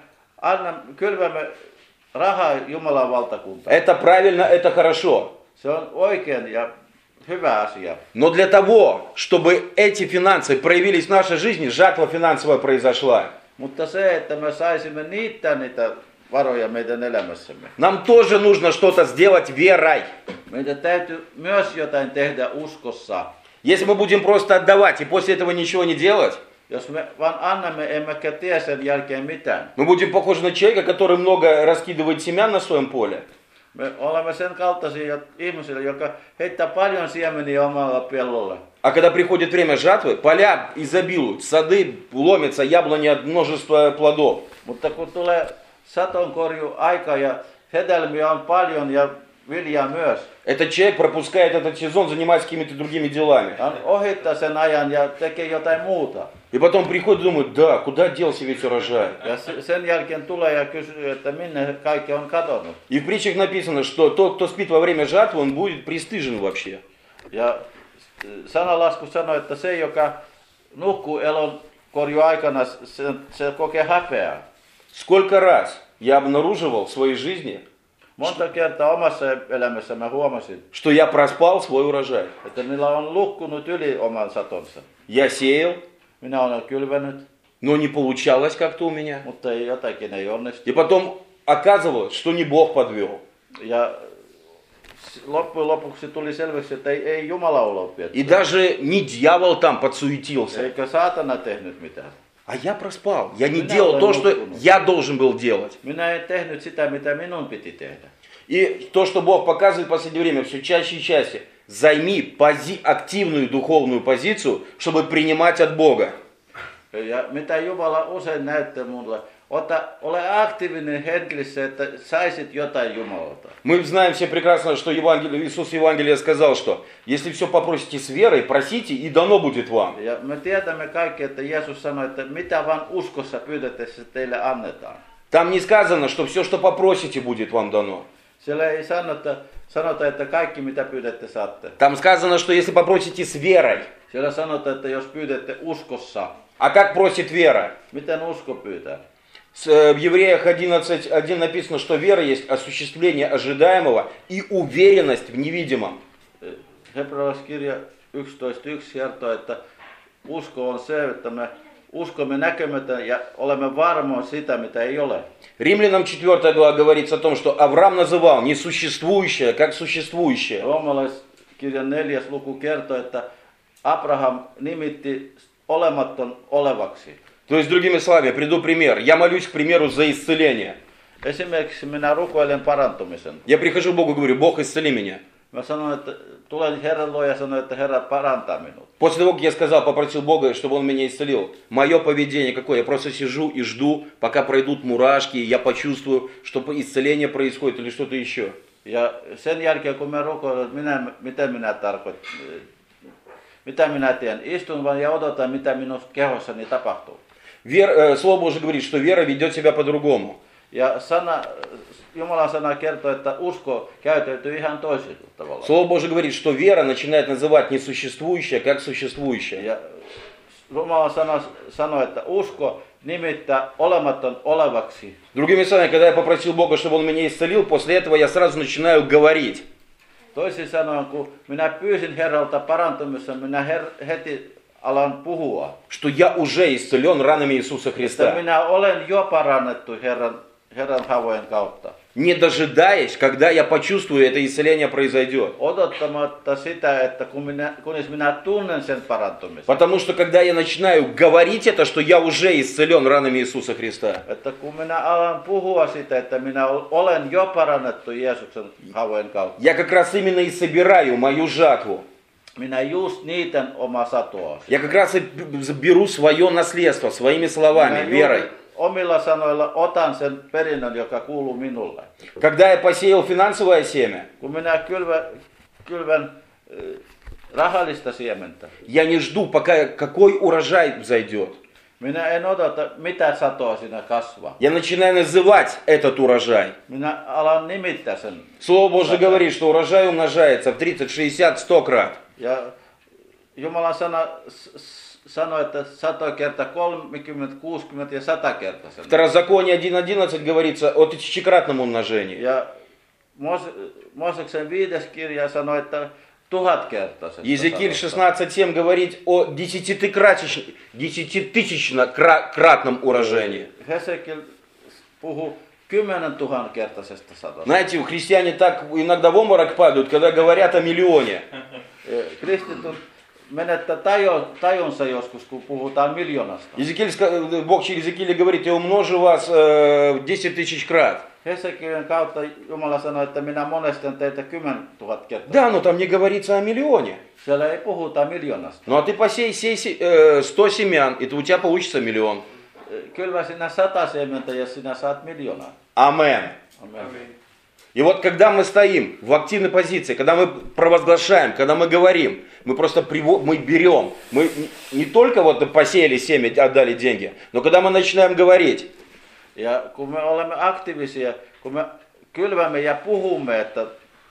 kylvämme rahaa Jumalan valtakuntaan. это правильно, это хорошо. Se on oikein ja hyvä asia. Но для того, чтобы эти финансы проявились в нашей жизни, жатва финансовая произошла. Mutta se, että me saisimme niittää niitä varoja meidän elämässämme. Нам тоже нужно что-то сделать верой. Meidän täytyy myös jotain tehdä uskossa. Если мы будем просто отдавать и после этого ничего не делать, Jos me vaan annamme, emmekä tie sen jälkeen mitään. мы будем похожи на человека, который много раскидывает семян на своем поле. Me olemme sen kaltaisia ihmisiä, joka heittää paljon siemeniä omalla pellolla. А когда приходит время жатвы, поля изобилуют, сады ломятся, яблони от множества плодов. Mutta kun tulee satonkorju aika ja hedelmiä on paljon ja viljaa myös. Этот человек пропускает этот сезон, занимается какими-то другими делами. Hän ohittaa sen ajan ja tekee jotain muuta. И потом приходит и думает, да, куда делся весь урожай? Ja sen jälkeen tulee ja kysyy, että minne kaikki on kadonnut. И в притчах написано, что тот, кто спит во время жатвы, он будет пристыжен вообще. Ja sananlasku sanoo, että se, joka nukkuu elonkorju aikana, se kokee häpeää. Сколько раз я обнаруживал в своей жизни, Monta kertaa omassa elämässä mä huomasin, что я проспал свой урожай. että niillä on lukkunut yli oman satonsa. Я сеял, Minä olen kylvänyt, но не получалось как-то у меня. mutta jotakin ei onnistu. И потом оказывалось, что не Бог подвел. Ja loppujen lopuksi tuli selväksi, että ei Jumala ole И viety. даже не дьявол там подсуетился. Eikä saatana tehnyt mitään. А я проспал. Я не Меня делал то, он что лукунул. я должен был делать. Minä en tehnyt sitä, mitä minun piti tehdä. И то, что Бог показывает в последнее время все чаще и чаще. Займи активную духовную позицию, чтобы принимать от Бога. Ja mitä Jumala usein näyttää mulle, ole aktiivinen henkilössä, että saisit jotain Jumalalta. Мы знаем все прекрасно, что Иисус в Евангелии сказал, что если все попросите с верой, просите, и дано будет вам. Ja me tiedämme kaikki, että Jeesus sanoi, että mitä vaan uskossa pyydätte, se teille annetaan. Там не сказано, что все, что попросите, будет вам дано. Siellä ei sanota, että kaikki mitä pyydätte saatte. Там сказано, что если попросите с верой. Siellä sanotaan, että jos pyydätte uskossa. А как просит вера? Miten usko pyytää? В Евреях 11.1 написано, что вера есть осуществление ожидаемого и уверенность в невидимом. Hebrealaiskirja 11.1 kertoo, että usko on se, että me uskomme näkemätön ja olemme varmoja sitä, mitä ei ole. Римлянам 4 глава говорится о том, что Авраам называл несуществующее как существующее. Roomalaiskirjan 4. luku kertoo, että Abraham nimitti olematon olevaksi. То есть, другими словами, приду пример. Я молюсь, к примеру, за исцеление. Esimerkiksi minä rukoilen parantumisen. Я прихожу к Богу и говорю, Бог, исцели меня. Mä sanon, että tulen Herran luo ja sanon, että Herra parantaa minut. После того, как я сказал, попросил Бога, чтобы Он меня исцелил, мое поведение какое? Я просто сижу и жду, пока пройдут мурашки, и я почувствую, что исцеление происходит или что-то еще. Ja sen jälkeen, kun mä rukoilen, mitä minä teen, istun vaan ja odotan, mitä minun kehossani tapahtuu. Слово Божие говорит, что вера ведет себя по-другому. Ja Jumalan sana kertoo, että usko käyttäytyy ihan toisella tavalla. Слово Божие говорит, что вера начинает называть несуществующее как существующее. Ja Jumalan sana sanoo, että usko nimittää olematon olevaksi. Другими словами, когда я попросил Бога, чтобы Он меня исцелил, после этого я сразу начинаю говорить. Toisin sanoen, kun minä pyysin Herralta parantumista, minä heti alan puhua. Что я уже исцелен ранами Иисуса Христа. Että minä olen jo parannettu Herran havojen kautta. Не дожидаясь, когда я почувствую, это исцеление произойдет. Odottamatta sitä, että kunnes minä tunnen sen parantumisen. Потому что когда я начинаю говорить это, что я уже исцелен ранами Иисуса Христа. Että kun minä alan puhua sitä, että minä olen jo parannettu Jeesuksen havojen kautta. Я как раз именно и собираю мою жатву. Minä just niitän oma satoa. Я как раз и беру свое наследство своими словами, верой. Omilla sanoilla otan sen perinnön, joka kuuluu minulle. Когда я посеял финансовое семя, Kun minä kylvän rahallista siementä, я не жду, пока какой урожай взойдет. minä en odota, mitä satoa siinä kasvaa. Я начинаю называть этот урожай. Minä alan nimittää sen. Слово Божие говорит, что урожай умножается в 30, 60, 100 крат. Ja Jumalan sana sanoi, että 100 kertaa 30, 60 ja 100 kertaa. Второзаконие 1.11 говорится о тысячекратном умножении. Ja Mooseksen 5. kirja sanoi, että 1000 kertaa. Езекииль 16.7 говорит о десятитысячнократном урожении. Hesekiel puhuu 10 000 kertaisesta sadosta. Знаете, христиане так иногда в обморок падают, когда говорят о миллионе. Kristitut menettää tajunsa joskus, kun puhutaan miljoonasta. Бог через Езекииля говорит, я умножу вас в 10 тысяч крат. Hesekielin kautta Jumala sanoi, että minä monestan teitä 10 000 kertaa. Да, но там не говорится о миллионе. Siellä ei puhuta miljoonasta. Ну а ты посей 100 семян, и у тебя получится миллион. Kylvä sinä 100 siementä ja sinä saat miljoonaa. Амен. Amen. И вот когда мы стоим в активной позиции, когда мы провозглашаем, когда мы говорим, мы просто мы берем, мы не только вот посеяли семя, отдали деньги, но когда мы начинаем говорить. Ja kun me olemme aktiivisia, kun me kylvämme ja puhumme, että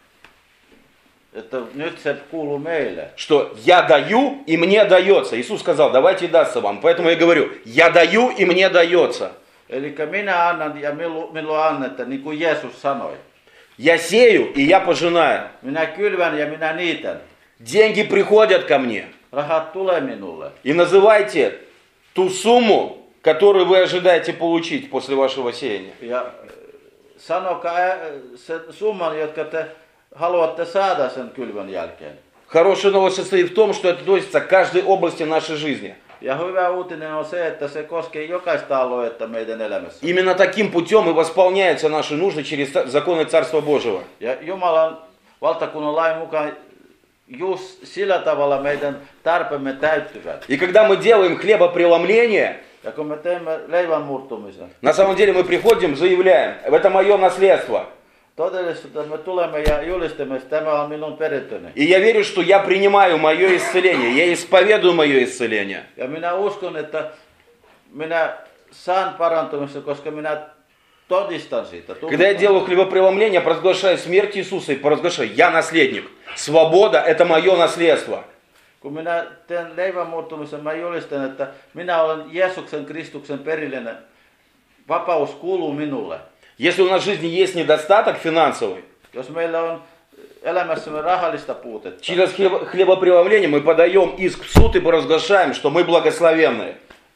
nyt se kuuluu meille. Что я даю и мне дается. Иисус сказал, давайте дастся вам. Поэтому я говорю, я даю и мне дается. Eli minä annan ja minulle annetaan, niin kuin Jeesus sanoi. Я сею и я пожинаю. Minä kylvän ja minä niitän. Деньги приходят ко мне. Rahat tulee minulle. И называйте ту сумму, которую вы ожидаете получить после вашего сеяния. Ja sanokaa sen summan, jotka te haluatte saada sen kylvön jälkeen. Хорошая новость состоит в том, что это относится к каждой области нашей жизни. Ja hyvä uutinen on se, että se koskee jokaista aluetta meidän elämässä. Именно таким путем и восполняются наши нужды через законы Царства Божьего. Ja Jumalan valtakunnan lain mukaan just sillä tavalla meidän tarpeemme täyttyvät. И когда мы делаем хлебопреломление, Ja kun me teemme leivän murtumisen, на самом деле мы приходим, заявляем, это мое наследство. todellisuudessa me tulemme ja julistamme, että tämä on minun perintöni. И я верю, что я принимаю мое исцеление, я исповедую мое исцеление. Ja minä uskon, että minä saan parantumista, koska minä todistan siitä. Когда я делаю хлебопреломление, я провозглашаю смерть Иисуса и провозглашаю, я наследник. Свобода – это мое наследство. Kun minä teen leivän murtumisen, mä julistan, että minä olen Jeesuksen Kristuksen perillinen. Vapaus kuuluu minulle. Если у нас в жизни есть недостаток финансовый, Jos meillä on elämässämme rahallista puutetta, через хлебопреломление мы подаем иск в суд и провозглашаем, что мы благословенные.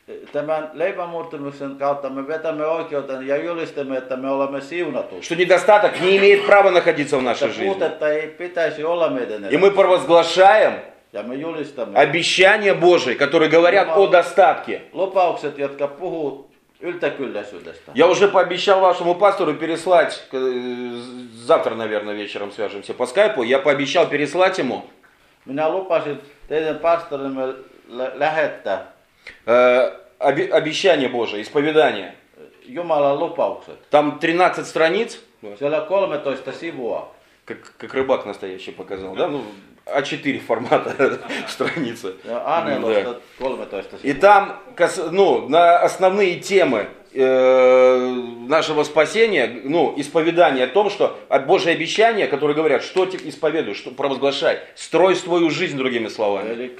tämän leipänmurtumuksen kautta me vetämme oikeuteen ja julistamme, että me olemme siunatut. Что недостаток не имеет права находиться в нашей жизни. Puutetta ei pitäisi olla meidän И мы провозглашаем ja me julistamme обещания Божии, которые говорят о достатке. lupaukset, jotka puhuu yltäkylläisyydestä. Я уже пообещал вашему пастору переслать, завтра, наверное, вечером свяжемся по скайпу, я пообещал переслать ему Minä lupasin teidän pastorille lähettää обещание Божие, исповедание. Jumalan lupaukset. Там 13 страниц, Siellä on 13 sivua. как рыбак настоящий показал, да? Ну, А4 формата страницы. Ja Anelosta 13 И sivua. там на основные темы нашего спасения, исповедание о том, что Божьи обещания, которые говорят, что ты исповедуешь, что провозглашай, строй свою жизнь, другими словами. Eli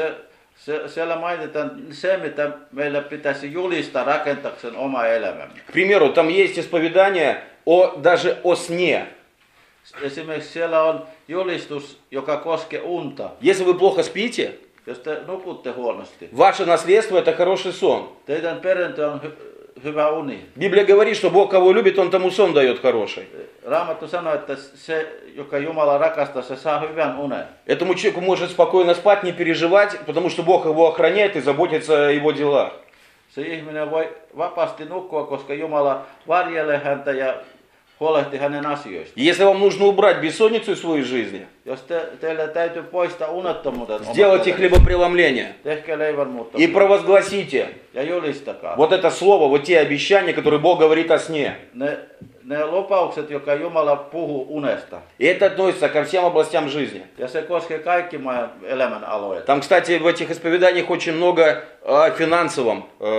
siellä mainitaan se, mitä meillä pitäisi julistaa rakentakseen oma elämämme. К примеру, там есть исповедание даже о сне. Esimerkiksi siellä on julistus, joka koskee unta. Если вы плохо спите, Jos te nukutte huonosti, ваше наследство это хороший сон. teidän perintö on hyvä uni. Библия говорит, что Бог кого любит, Он тому сон дает хороший. Raamattu sanoo, että se, joka Jumala rakastaa, se saa hyvän unen. Этому человеку может спокойно спать, не переживать, потому что Бог его охраняет и заботится о его делах. Se ihminen voi vapaasti nukkua, koska Jumala varjelee häntä ja huolehtii hänen asioista. Если вам нужно убрать бессонницу из своей жизни, Jos teille täytyy poistaa unettomuuden, сделайте хлебопреломление tehkää leivän и muuttamista провозгласите ja julistakaa. вот это слово, вот те обещания, которые Бог говорит о сне. Ne lupaukset, jotka Jumala puhuu unesta. И это относится ко всем областям жизни. Ja se koskee kaikki meidän elämän alueita. Там, кстати, в этих исповеданиях очень много о финансовом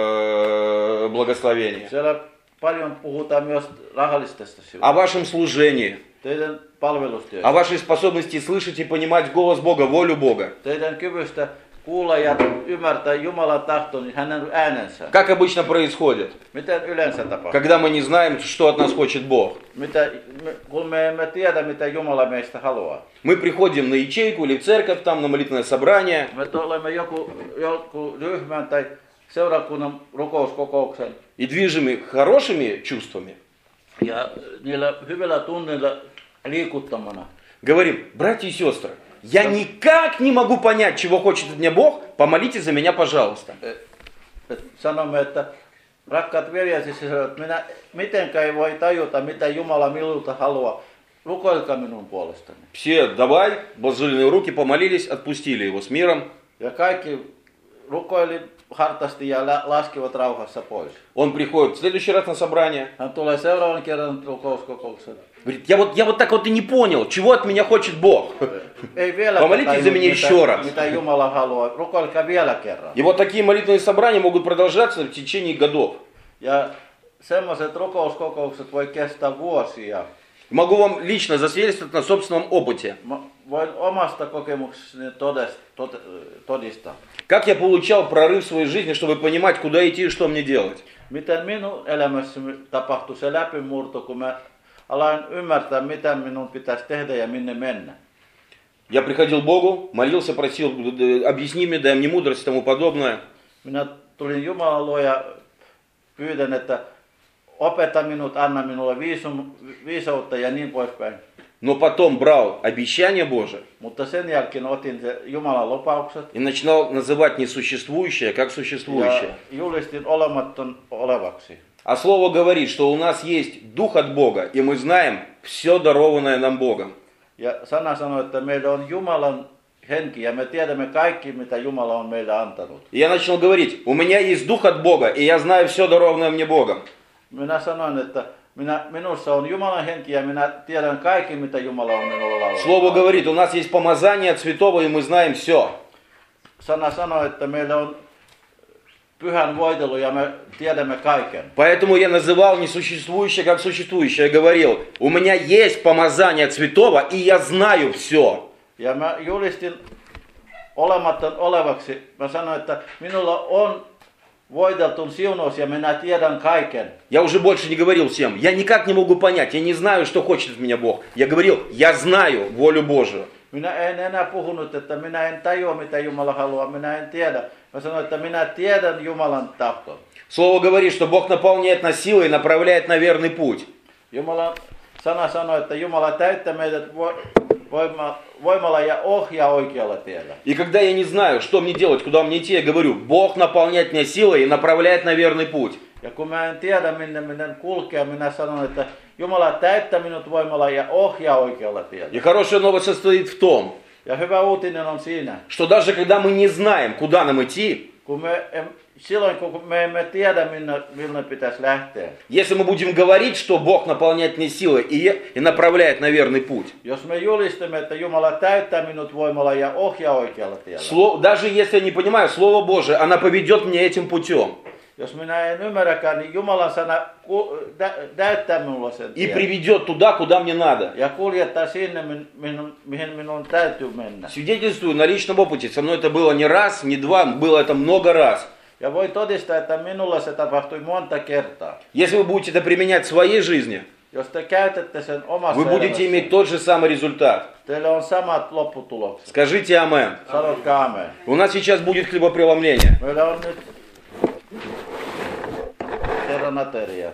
благословении, Siellä paljon puhutaan myös rahallisesta о syystä. вашем служении, Teidän palvelustyöstä. о вашей способности слышать и понимать голос Бога, волю Бога. Teidän kyvystä kuulla ja ymmärtää Jumalan tahton, hänen äänensä. Как обычно происходит, Miten yleensä tapahtuu? когда мы не знаем, что от нас хочет Бог. Kun me emme tiedä, mitä Jumala meistä haluaa. Мы приходим на ячейку или в церковь, там на молитвенное собрание, Me olemme joku ryhmän tai seurakunnan rukouskokouksen. и движимы хорошими чувствами, Ja niillä hyvillä tunneilla liikuttamana. говорим: братья и сестры, я никак не могу понять, чего хочет от меня Бог, помолитесь за меня, пожалуйста. Sanomme, että rakkaat veljet ja sisarot, minä mitenkään ei voi tajuta, mitä Jumala minulta haluaa. Rukoilkaa minun puolestani. Все, давай, возложили руки, помолились, отпустили его с миром. Ja kaikki rukoili hartaasti ja laskivat rauhassa pois. Он приходит в следующий раз на собрание. Hän tulee seuraavan kerran rukouskokoukseen. Говорит: я вот так вот и не понял, чего от меня хочет Бог. Ei vielä Помолитесь за меня еще раз. mitä Jumala haluaa. Rukoilkaa vielä kerran. И вот такие молитвенные собрания могут продолжаться в течение годов. Ja semmoiset rukouskokoukset voi kestää vuosia. Могу вам лично засвидетельствовать на собственном опыте. Voin omasta kokemuksestani todistaa. Как я получал прорыв в своей жизни, чтобы понимать, куда идти и что мне делать. Miten minun elämässäni tapahtui se läpimurto, kun mä aloin ymmärtää, mitä minun pitäisi tehdä ja minne mennä. Я приходил к Богу, молился, просил: объясни мне, дай мне мудрость и тому подобное. Minä tulin Jumalan luo ja pyydän, että opeta minut, anna minulle viisautta ja niin poispäin. Но потом брал обещание Божие Mutta sen jälkeen otin se Jumalan lupaukset и начинал называть несуществующее как ja существующее. julistin olematon olevaksi. А Слово говорит, что у нас есть Дух от Бога, и мы знаем все дарованное нам Богом. Ja sana sanoi, että meillä on Jumalan henki ja me tiedämme kaikki, mitä Jumala on meille antanut. И я начал говорить: у меня есть Дух от Бога, и я знаю все дарованное мне Богом. Minä sanoin, että minussa on Jumalan henki ja minä tiedän kaikki, mitä Jumala on minulle laulanut. Слово говорит: у нас есть помазание от Святого, и мы знаем все. Sana sanoi, että meillä on pyhän voitelu ja me tiedämme kaiken. Поэтому я называл несуществующее как существующее. Я говорил: у меня есть помазание от Святого, и я знаю все. Ja mä julistin olematon olevaksi. Mä sanoin, että minulla on voiteltun siunaus ja minä tiedän kaiken. Я уже больше не говорил всем: я никак не могу понять, я не знаю, что хочет от меня Бог. Я говорил: я знаю волю Божию. Minä en enää puhunut, että minä en tajua, mitä Jumala haluaa, minä en tiedä. Mä sanoin, että minä tiedän Jumalan tahton. Слово говорит, что Бог наполняет нас силой и направляет на верный путь. Jumalan sana sanoo, että Jumala täyttää meidät voimalla ja ohjaa oikealla tiellä. И когда я не знаю, что мне делать, куда мне идти, я говорю, Бог наполняет меня силой и направляет на верный путь. Ja kun mä en tiedä, minne kulkea, minä sanon, että Jumala täyttää minut voimalla ja ohjaa oikealla tiellä. И хорошая новость состоит в том, Ja hyvä uutinen on siinä, что даже когда мы не знаем, куда нам идти, silloin kun me emme tiedä, minne pitäisi lähteä. если мы будем говорить, что Бог наполняет меня силой и направляет на верный путь, Jos me julistamme, että Jumala täyttää minut voimalla ja ohjaa oikealla tiellä. даже если я не понимаю Слово Божие, она поведет меня этим путем. Jos minä en ymmärräkään, niin Jumalan sana täyttää minulle sen И tien. приведет туда, куда мне надо. Ja kuljettaa sinne, mihin minun täytyy mennä. Свидетельствую на личном опыте. Со мной это было не раз, не два, было это много раз. Ja voi todistaa, että minulla se tapahtui monta kertaa. Если вы будете это применять в своей жизни, Jos te käytätte sen omassa вы будете elämässä, иметь тот же самый результат. teillä on samat lopputulokset. Скажите амен. Sanotkaa amen. У нас сейчас будет хлебопреломление. Meillä on nyt Herran ateria.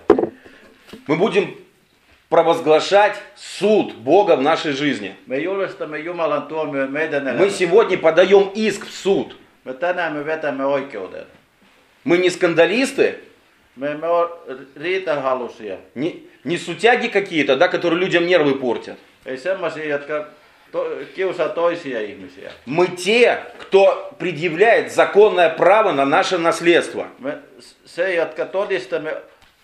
Мы будем провозглашать суд Бога в нашей жизни. Me julistamme Jumalan tuomioon meidän Мы elämässä. сегодня подаем иск в суд. Tänään me vetämme oikeuden. Мы не скандалисты, Me emme ole riitahalusia. не сутяги какие-то, да, которые людям нервы портят. Ei semmoisia, jotka kiusaa toisia ihmisiä. Мы те, кто предъявляет законное право на наше наследство. Se, jotka todistamme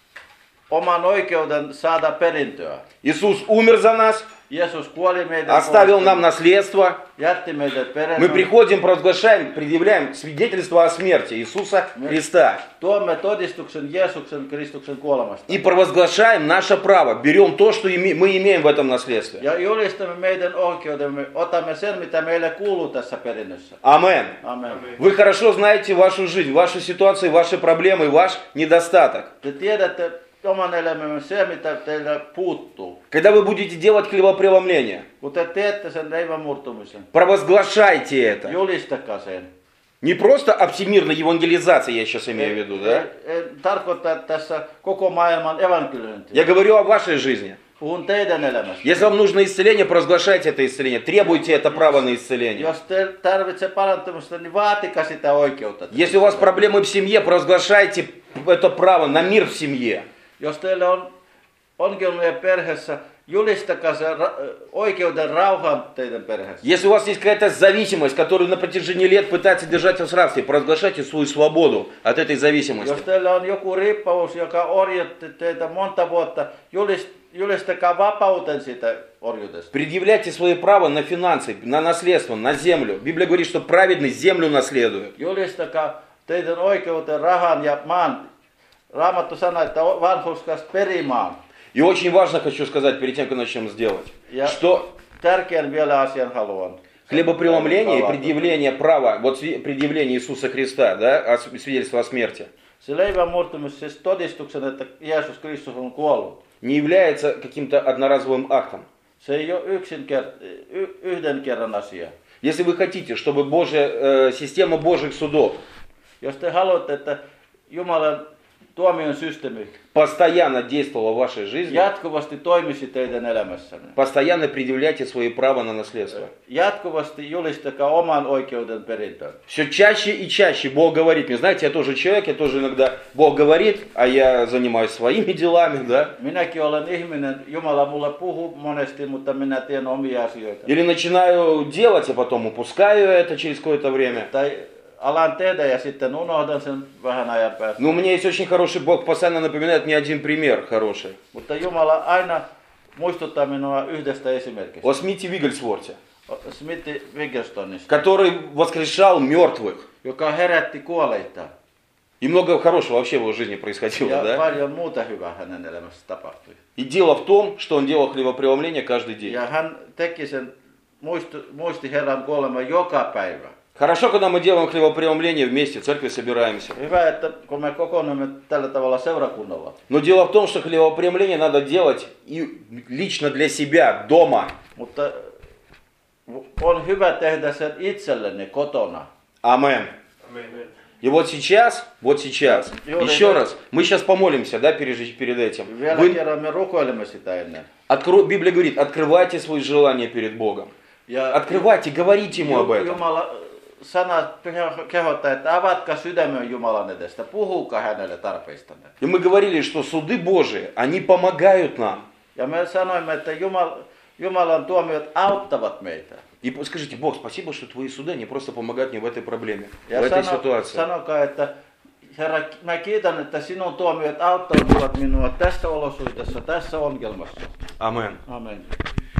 oman oikeuden saada perintöä. Иисус умер за нас, Jeesus kuoli meidän оставил puolesta, нам наследство. jätti meidät Мы perinnön. приходим, провозглашаем, предъявляем свидетельство о смерти Иисуса Христа. Tuomme todistuksen Jeesuksen Kristuksen kuolemasta. И провозглашаем наше право. Берем то, что мы имеем в этом наследстве. Ja julistamme meidän oikeudemme, otamme sen, mitä meille kuuluu tässä perinnössä. Амен. Amen. Вы хорошо знаете вашу жизнь, вашу ситуацию, ваши проблемы, ваш недостаток. Te tiedätte oman elämämme se, mitä teillä puuttuu. Когда вы будете делать хлебопреломление, Kun te teette sen leivän murtumisen, провозглашайте это. julistakaa sen. Не просто об всемирной евангелизации, я сейчас имею в виду, да? Tarkoittaa tässä koko maailman evankeliumia. Я говорю о вашей жизни. Puhun teidän elämästä. Если вам нужно исцеление, провозглашайте это исцеление. Требуйте это право на исцеление. Jos te tarvitsee parantumista, niin vaatikaa sitä oikeutta. Если у вас проблемы в семье, провозглашайте это право на мир в семье. Jos teillä on ongelmia perheessä, julistakaa se oikeuden rauhan teidän perheessä. Если у вас есть какая-то зависимость, которую на протяжении лет пытается держать вас в рабстве, провозглашайте свою свободу от этой зависимости. Jos teillä on joku riippuvuus, joka orjutti teitä monta vuotta, julistakaa vapauten siitä orjuudesta. Предъявляйте свои права на финансы, на наследство, на землю. Библия говорит, что праведный землю наследует. Julistakaa teidän oikeuden rahan ja maan. Raamattu sanoo, että vanhurskas perimaan. И очень важно хочу сказать, перед тем, как начнем сделать, что Tärkeän vielä asian haluan. хлебопреломление и предъявление права, вот предъявление Иисуса Христа, да, свидетельство о смерти, Se leivän murtumus, siis todistuksen, että Jeesus Kristus on kuollut. не является каким-то одноразовым актом. Se ei ole yhden kerran asia. Если вы хотите, чтобы система Божьих судов Jos te haluatte, että Jumalan tuomion systeemi постоянно действовала в вашей жизни, jatkuvasti toimisi teidän elämässänne. постоянно предъявляйте свои права на наследство. Jatkuvasti julistakaa oman oikeuden perintöön. Все чаще и чаще Бог говорит мне, знаете, я тоже человек, я тоже иногда Бог говорит, а я занимаюсь своими делами, да? Minäkin olen ihminen, Jumala mulle puhuu monesti, mutta minä teen omia asioita. Или начинаю делать, а потом упускаю это через какое-то время. Tai alan tehdä ja sitten unohdan sen vähän ajan päästä. Но у меня есть очень хороший Бог, постоянно напоминает мне один пример хороший. Mutta Jumala aina muistuttaa minua yhdestä esimerkistä. О Смите Виггельсворте, Smith Wigglestonista, который воскрешал мертвых. joka herätti kuolleita. И много хорошего вообще в его жизни происходило, Ja да? paljon muuta hyvää hänen elämässä tapahtui. И дело в том, что он делал хлебопреломление каждый день. Ja hän teki sen, muisti Herran kuoleman joka päivä. Хорошо, когда мы делаем хлебопреломление вместе, в церкви собираемся. Hyvä, että kun me kokoonnumme tällä tavalla seurakunnalla. Но дело в том, что хлебопреломление надо делать и лично для себя, дома. Mutta on hyvä tehdä sen itsellenne kotona. Амен. И вот сейчас, еще раз, мы сейчас помолимся, да, перед этим. Vielä kerran me rukoilemme sitä ennen. Библия говорит, открывайте свои желания перед Богом. Открывайте, говорите Ему об этом. Jumala sana kehottaa, että avatkaa sydämen Jumalan edestä, puhukaa hänelle tarpeistanne. И мы говорили, что суды Божии, они помогают нам. Ja me sanoimme, että Jumalan tuomiot auttavat meitä. И скажите, Бог, спасибо, что твои суды не просто помогают мне в этой проблеме, Ja в этой ситуации. sanokaa, että Herra, mä kiitän, että sinun tuomiot auttavat minua tässä olosuhteessa, tässä ongelmassa. Амен. Amen.